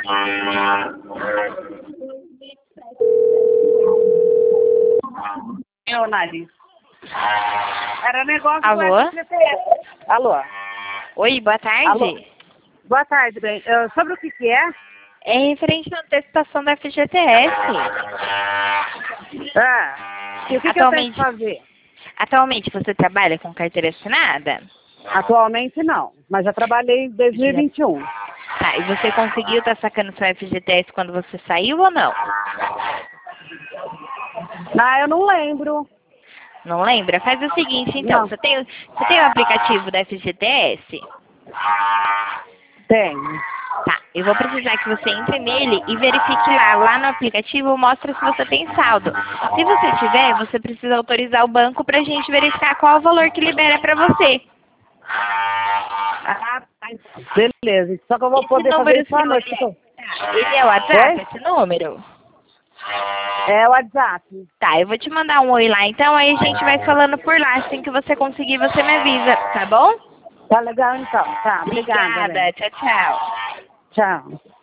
Meu nariz. Era negócio Alô? do FGTS. Alô? Oi, boa tarde. Alô? Boa tarde, bem. Sobre o que é? É referente à antecipação da FGTS. E o que eu tenho que fazer? Atualmente você trabalha com carteira assinada? Atualmente não, mas já trabalhei em 2021. Tá, e você conseguiu estar sacando seu FGTS quando você saiu ou não? Eu não lembro. Não lembra? Faz o seguinte, então. Não. Você tem o aplicativo da FGTS? Tenho. Tá, eu vou precisar que você entre nele e verifique lá. Lá no aplicativo mostra se você tem saldo. Se você tiver, você precisa autorizar o banco pra gente verificar qual o valor que libera pra você. Beleza. Só que eu vou Esse poder fazer número isso à noite. Esse é o WhatsApp, esse número? É o WhatsApp. Tá, eu vou te mandar um oi lá, então aí a gente vai falando por lá. Assim que você conseguir, você me avisa, tá bom? Tá legal então. Tá, obrigada. Obrigada, tchau, tchau. Tchau.